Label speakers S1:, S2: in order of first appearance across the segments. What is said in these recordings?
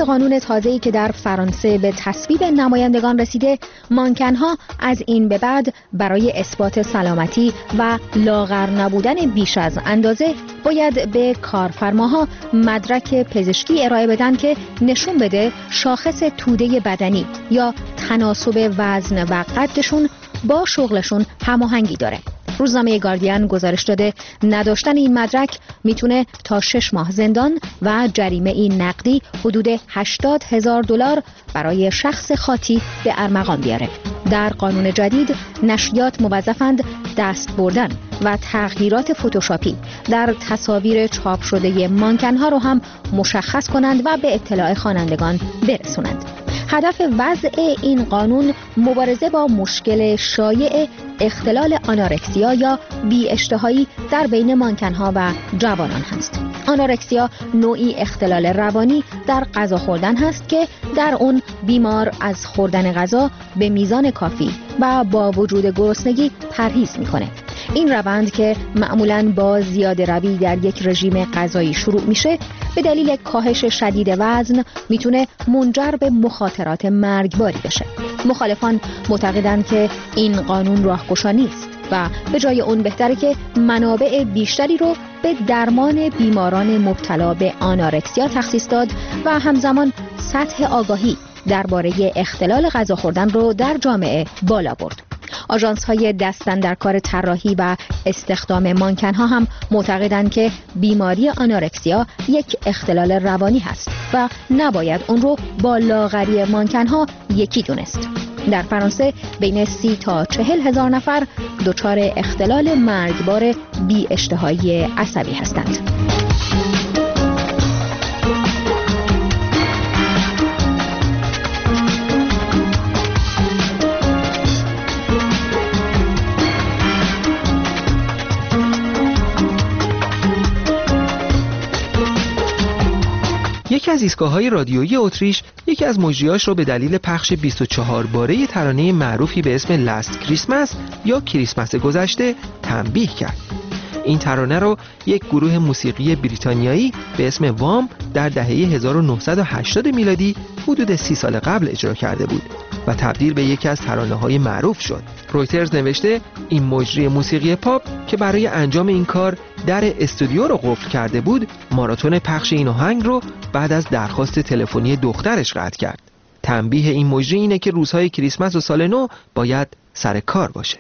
S1: قانون تازه‌ای که در فرانسه به تصویب نمایندگان رسیده، مانکن‌ها از این به بعد برای اثبات سلامتی و لاغر نبودن بیش از اندازه باید به کارفرماها مدرک پزشکی ارائه بدن که نشون بده شاخص توده بدنی یا تناسب وزن و قدشون با شغلشون هماهنگی داره. روزنامه گاردین گزارش داده نداشتن این مدرک میتونه تا 6 ماه زندان و جریمه این نقدی حدود $80,000 برای شخص خاطی به ارمغان بیاره. در قانون جدید نشریات موظفند دست بردن و تغییرات فتوشاپی در تصاویر چاپ شده مانکن‌ها رو هم مشخص کنند و به اطلاع خوانندگان برسونند. هدف وضع این قانون مبارزه با مشکل شایع اختلال آنارکسیا یا بی‌اشتهایی در بین مانکن‌ها و جوانان هست. آنارکسیا نوعی اختلال روانی در غذا خوردن هست که در اون بیمار از خوردن غذا به میزان کافی و با وجود گرسنگی پرهیز میکنه. این روند که معمولاً با زیاده روی در یک رژیم غذایی شروع میشه، به دلیل کاهش شدید وزن میتونه منجر به مخاطرات مرگباری بشه. مخالفان معتقدند که این قانون راهگشا نیست و به جای اون بهتره که منابع بیشتری رو به درمان بیماران مبتلا به آنارکسیا تخصیص داد و همزمان سطح آگاهی درباره اختلال غذا خوردن رو در جامعه بالا برد. آژانس‌های دست‌اندرکار طراحی و استخدام مانکن‌ها هم معتقدند که بیماری آنارکسیا یک اختلال روانی هست و نباید اون رو با لاغری مانکن‌ها یکی دونست. در فرانسه بین 30 تا 40 هزار نفر دچار اختلال مرگبار بی‌اشتهایی عصبی هستند.
S2: یکی از ایستگاه‌های رادیویی اتریش یکی از مجریاش رو به دلیل پخش 24 باره ترانه معروفی به اسم لاست کریسمس یا کریسمس گذشته تنبیه کرد. این ترانه رو یک گروه موسیقی بریتانیایی به اسم وام در دهه 1980 میلادی حدود 30 سال قبل اجرا کرده بود و تبدیل به یکی از ترانه‌های معروف شد. رویترز نوشته این مجری موسیقی پاپ که برای انجام این کار در استودیو رو قفل کرده بود، ماراتون پخش این آهنگ رو بعد از درخواست تلفنی دخترش قطع کرد. تنبیه این مجری اینه که روزهای کریسمس و سال نو باید سر کار باشه.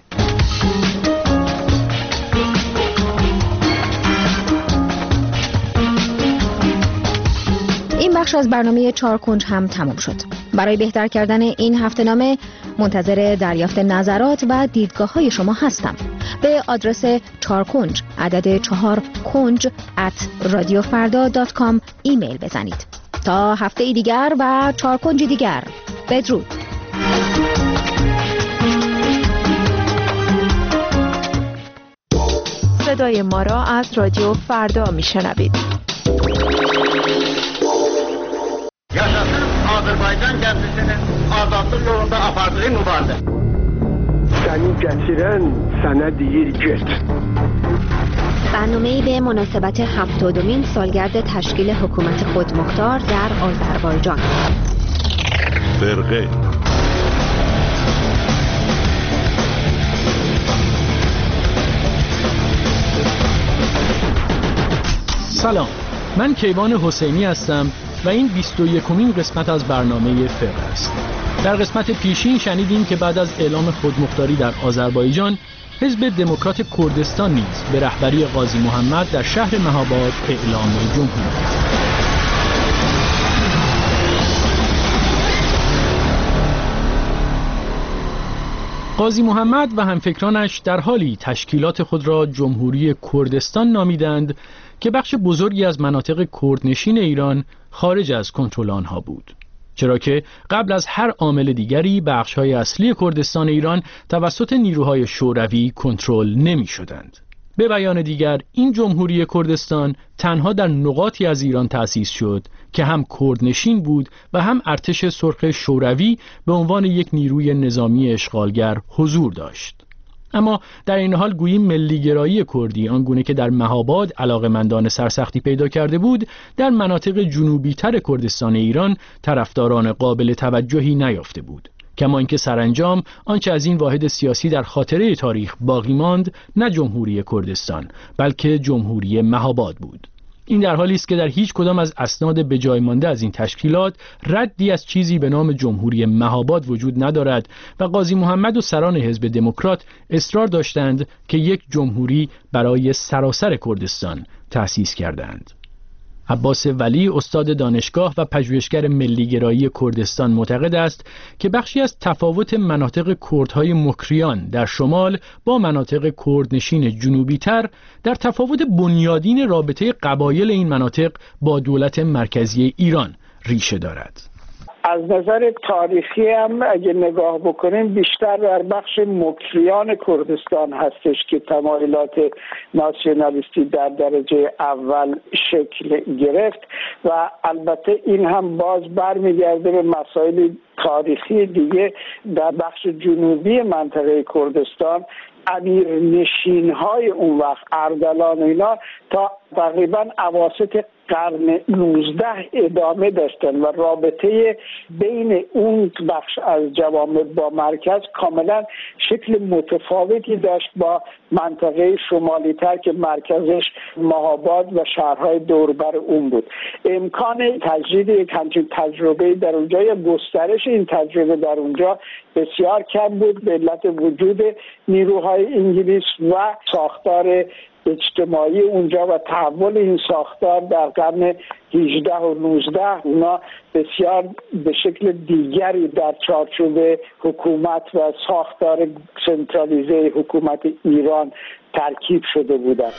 S1: این بخش از برنامه 4 کنج هم تمام شد. برای بهتر کردن این هفته‌نامه منتظر دریافت نظرات و دیدگاه‌های شما هستم. به آدرس 4 کنج عدد 4 کنج @radiofarda.com ایمیل بزنید. تا هفته دیگر و 4 کنج دیگر، بدرود.
S3: صدای ما را از رادیو فردا میشنوید.
S4: Yaşasın Azərbaycan gənclisinin azadlıq yolunda apardığı mübarizə.
S5: Səni gətirən sənə deyir get.
S1: برنامه‌ای به مناسبت 70مین سالگرد تشکیل حکومت خودمختار در آذربایجان.
S6: فرقه
S7: سلام، من کیوان حسینی هستم و این 21مین قسمت از برنامه فرقه است. در قسمت پیشین شنیدیم که بعد از اعلام خودمختاری در آذربایجان، حزب دموکرات کردستان نیز به رهبری قاضی محمد در شهر مهاباد اعلام جمهوری کرد. قاضی محمد و همفکرانش در حالی تشکیلات خود را جمهوری کردستان نامیدند که بخش بزرگی از مناطق کردنشین ایران خارج از کنترل آنها بود، چرا که قبل از هر عامل دیگری بخش‌های اصلی کردستان ایران توسط نیروهای شوروی کنترل نمی‌شدند. به بیان دیگر، این جمهوری کردستان تنها در نقاطی از ایران تأسیس شد که هم کردنشین بود و هم ارتش سرخ شوروی به عنوان یک نیروی نظامی اشغالگر حضور داشت. اما در این حال گویی ملیگرایی کردی آنگونه که در مهاباد علاقه‌مندان سرسختی پیدا کرده بود، در مناطق جنوبی‌تر کردستان ایران طرفداران قابل توجهی نیافته بود. کما اینکه سرانجام آنچه از این واحد سیاسی در خاطره تاریخ باقی ماند نه جمهوری کردستان بلکه جمهوری مهاباد بود. این در حالی است که در هیچ کدام از اسناد به جای مانده از این تشکیلات ردی از چیزی به نام جمهوری مهاباد وجود ندارد و قاضی محمد و سران حزب دموکرات اصرار داشتند که یک جمهوری برای سراسر کردستان تأسیس کردند. عباس ولی استاد دانشگاه و پژوهشگر ملیگرایی کردستان معتقد است که بخشی از تفاوت مناطق کردهای مکریان در شمال با مناطق کردنشین جنوبی تر در تفاوت بنیادین رابطه قبایل این مناطق با دولت مرکزی ایران ریشه دارد.
S6: از نظر تاریخی هم اگه نگاه بکنیم بیشتر در بخش مکریان کردستان هستش که تمایلات ناسیونالیستی در درجه اول شکل گرفت و البته این هم باز برمیگرده به مسائل تاریخی دیگه. در بخش جنوبی منطقه کردستان امیرنشین‌های اون وقت اردلان و اینا تا تقریبا اواسط قرن 19 ادامه داشتن و رابطه بین اون بخش از جوامع با مرکز کاملا شکل متفاوتی داشت با منطقه شمالی تر که مرکزش مهاباد و شهرهای دوربر اون بود. امکان تجدید یک همچین تجربه در اونجا یا گسترش این تجربه در اونجا بسیار کم بود به علت وجود نیروهای انگلیس و ساختار اجتماعی اونجا و تحول این ساختار در قرن 18 و 19 اونا بسیار به شکل دیگری در چارچوب حکومت و ساختار سنترالیزه حکومت ایران ترکیب شده بودند.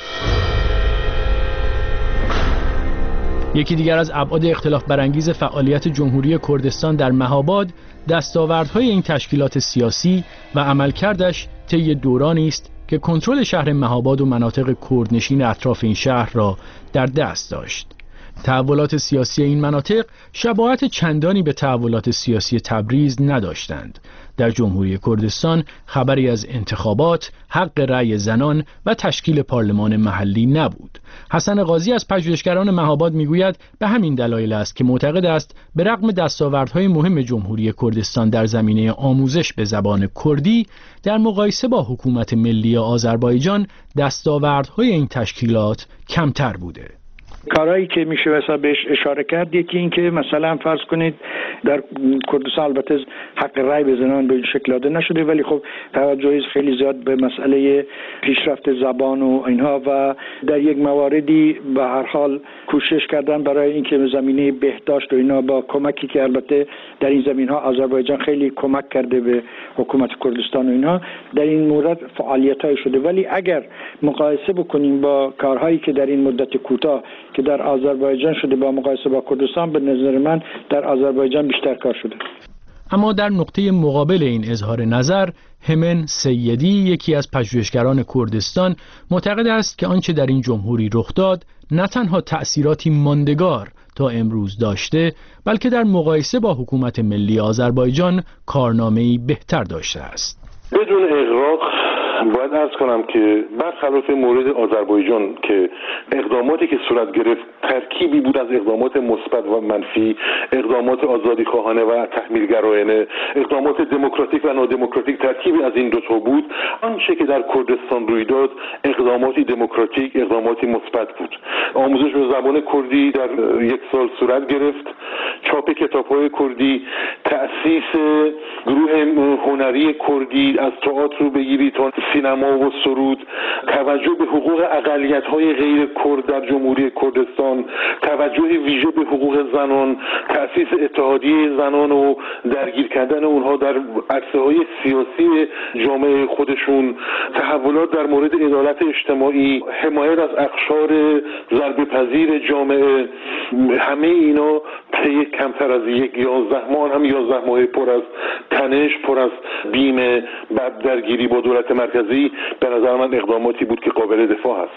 S7: یکی دیگر از ابعاد اختلاف برانگیز فعالیت جمهوری کردستان در مهاباد دستاوردهای این تشکیلات سیاسی و عملکردش طی دورانی است که کنترل شهر مهاباد و مناطق کردنشین اطراف این شهر را در دست داشت. تحولات سیاسی این مناطق شباهت چندانی به تحولات سیاسی تبریز نداشتند. در جمهوری کردستان خبری از انتخابات، حق رأی زنان و تشکیل پارلمان محلی نبود. حسن قاضی از پژوهشگران مهاباد میگوید به همین دلایل است که معتقد است به رغم دستاوردهای مهم جمهوری کردستان در زمینه آموزش به زبان کردی، در مقایسه با حکومت ملی آذربایجان دستاوردهای این تشکیلات کمتر بوده.
S8: کارهایی که میشه مثلا بهش اشاره کرد، یکی این که مثلا فرض کنید در کردستان البته حق رأی به زنان به این شکل داده نشده، ولی خب توجه خیلی زیاد به مسئله پیشرفت زبان و اینها و در یک مواردی به هر حال کوشش کردن برای اینکه زمینه بهداشت و اینا با کمکی که البته در این زمینها آذربایجان خیلی کمک کرده به حکومت کردستان و اینها، در این مورد فعالیت‌های شده. ولی اگر مقایسه بکنیم با کارهایی که در این مدت کوتاه که در آذربایجان شده با مقایسه با کردستان، به نظر من در آذربایجان بیشتر کار شده.
S7: اما در نقطه مقابل این اظهار نظر، همن سیدی یکی از پژوهشگران کردستان معتقد است که آنچه در این جمهوری رخ داد نه تنها تأثیراتی ماندگار تا امروز داشته، بلکه در مقایسه با حکومت ملی آذربایجان کارنامه‌ای بهتر داشته است.
S9: بدون اغراق باید عرض کنم که برخلاف مورد آذربایجان که اقداماتی که صورت گرفت ترکیبی بود از اقدامات مثبت و منفی، اقدامات آزادیخواهانه و تحمیلگرایانه، اقدامات دموکراتیک و نادموکراتیک، ترکیبی از این دوتا بود. آنچه که در کردستان روی داد اقداماتی دموکراتیک، اقداماتی مثبت بود. آموزش به زبان کردی در یک سال صورت گرفت، چاپ کتاب‌های کردی، تأسیس گروه هنری کردی از تئاتر رو بگیری تا سینما و سرود، توجه به حقوق اقلیت‌های غیر کرد در جمهوری کردستان، توجه ویژه به حقوق زنان، تأسیس اتحادیه زنان و درگیر کردن اونها در عرصه‌های سیاسی جامعه خودشون، تحولات در مورد عدالت اجتماعی، حمایت از اقشار ضربه‌پذیر جامعه، همه اینا طی کمتر از 11 ماه، هم 11 ماه پر از تنش، پر از بیم درگیری با دولت مرکزی، به نظر من اقداماتی بود که قابل دفاع هست.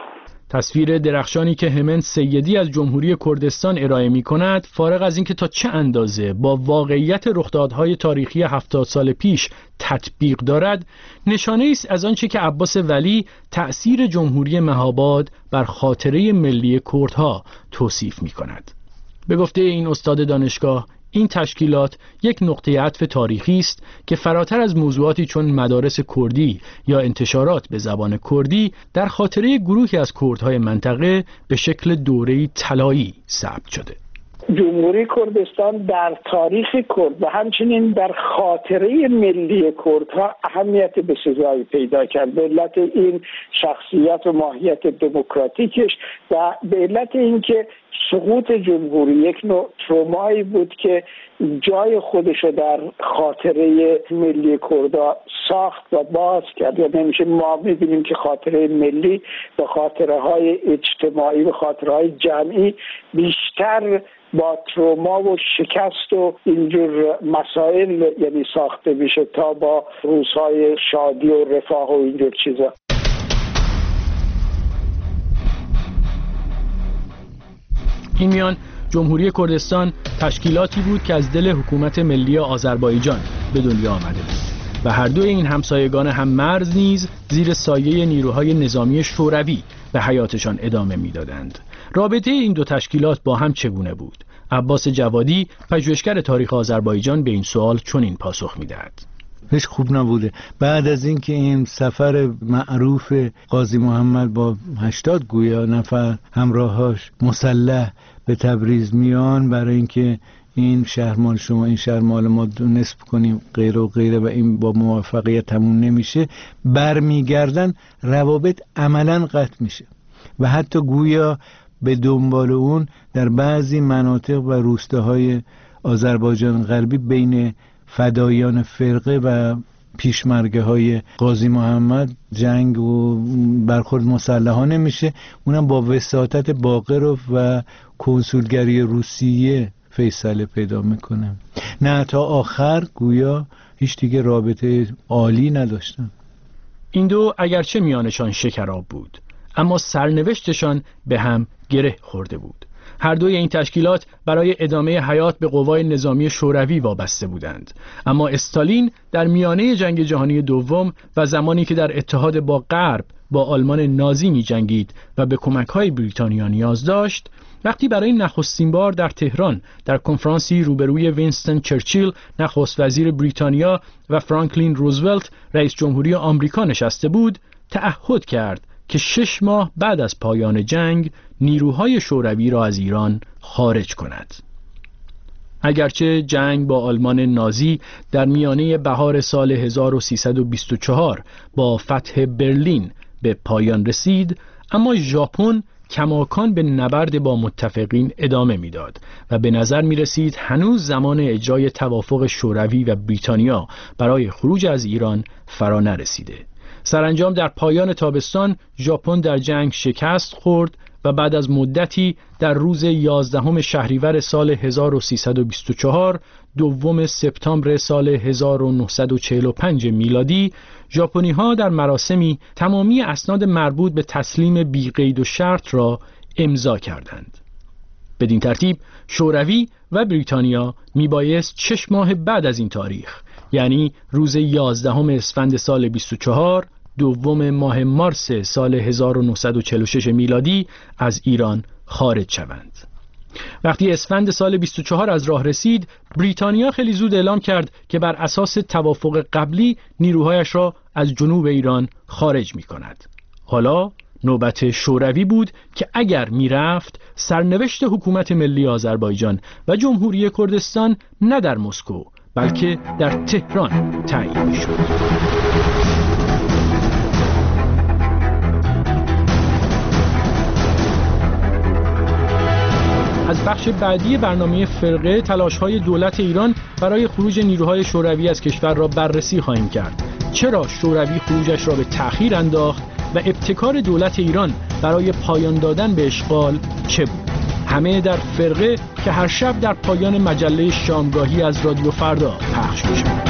S7: تصویر درخشانی که همن سیدی از جمهوری کردستان ارائه می‌کند، فارغ از اینکه تا چه اندازه با واقعیت رخدادهای تاریخی 70 سال پیش تطبیق دارد، نشانه است از آنچه که عباس ولی تأثیر جمهوری مهاباد بر خاطره ملی کردها توصیف می‌کند. به گفته این استاد دانشگاه، این تشکیلات یک نقطه عطف تاریخی است که فراتر از موضوعاتی چون مدارس کردی یا انتشارات به زبان کردی در خاطره گروهی از کردهای منطقه به شکل دوره‌ای طلایی ثبت شده.
S6: جمهوری کردستان در تاریخ کرد و همچنین در خاطره ملی کردها اهمیت بسزایی پیدا کرد به علت این شخصیت و ماهیت دموکراتیکش و به علت اینکه سقوط جمهوری یک نوع ترومایی بود که جای خودشو در خاطره ملی کردا ساخت و باز کرد. یعنی همیشه ما می‌بینیم که خاطره ملی به خاطره‌های اجتماعی و خاطره‌های جمعی بیشتر با تروما و شکست و اینجور مسائل یعنی ساخته میشه تا با روزهای شادی و رفاه و اینجور چیزا.
S7: این میان جمهوری کردستان تشکیلاتی بود که از دل حکومت ملی آذربایجان به دنیا آمده بود و هر دوی این همسایگان هم مرز نیز زیر سایه نیروهای نظامی شوروی به حیاتشان ادامه میدادند. رابطه این دو تشکیلات با هم چگونه بود؟ عباس جوادی، پژوهشگر تاریخ آذربایجان، به این سوال چنین پاسخ میدهد.
S10: هیچ خوب نبوده. بعد از اینکه این سفر معروف قاضی محمد با 80 گویا نفر همراهاش مسلح به تبریز میان برای اینکه این شهر مال شما، این شهر مال ما نصب کنیم، غیره و غیره، و این با موفقیت تموم نمیشه، برمیگردن روابط عملا قطع میشه و حتی گویا به دنبال اون در بعضی مناطق و روستاهای آذربایجان غربی بین فدایان فرقه و پیشمرگه های قاضی محمد جنگ و برخورد مسلحانه میشه. اونم با وساطت باقرов و کنسولگری روسیه فیصله پیدا میکنه. نه تا آخر گویا هیچ دیگه رابطه عالی نداشتن.
S7: این دو اگرچه میانشان شکراب بود، اما سرنوشتشان به هم گره خورده بود. هر دوی این تشکیلات برای ادامه حیات به قوای نظامی شوروی وابسته بودند، اما استالین در میانه جنگ جهانی دوم و زمانی که در اتحاد با غرب با آلمان نازی می جنگید و به کمک‌های بریتانیا نیاز داشت، وقتی برای نخستین بار در تهران در کنفرانسی روبروی وینستون چرچیل نخست وزیر بریتانیا و فرانکلین روزولت رئیس جمهوری آمریکا نشسته بود، تعهد کرد که 6 ماه بعد از پایان جنگ نیروهای شوروی را از ایران خارج کند. اگرچه جنگ با آلمان نازی در میانه بهار سال 1324 با فتح برلین به پایان رسید، اما ژاپن کماکان به نبرد با متفقین ادامه میداد و به نظر می رسید هنوز زمان اجرای توافق شوروی و بریتانیا برای خروج از ایران فرا نرسیده. سرانجام در پایان تابستان ژاپن در جنگ شکست خورد و بعد از مدتی در روز 11 شهریور سال 1324 دوم سپتامبر سال 1945 میلادی ژاپنی‌ها در مراسمی تمامی اسناد مربوط به تسلیم بی قید و شرط را امضا کردند. بدین ترتیب شوروی و بریتانیا میبایست 6 ماه بعد از این تاریخ، یعنی روز 11 اسفند سال 24 دوم ماه مارس سال 1946 میلادی از ایران خارج شوند. وقتی اسفند سال 24 از راه رسید، بریتانیا خیلی زود اعلام کرد که بر اساس توافق قبلی نیروهایش را از جنوب ایران خارج می کند. حالا نوبت شوروی بود که اگر می رفت سرنوشت حکومت ملی آذربایجان و جمهوری کردستان نه در مسکو بلکه در تهران تعیین می شد. از بخش بعدی برنامه فرقه تلاش‌های دولت ایران برای خروج نیروهای شوروی از کشور را بررسی خواهیم کرد. چرا شوروی خروجش را به تأخیر انداخت و ابتکار دولت ایران برای پایان دادن به اشغال چه بود؟ همه در فرقه که هر شب در پایان مجله شامگاهی از رادیو فردا پخش می‌شود.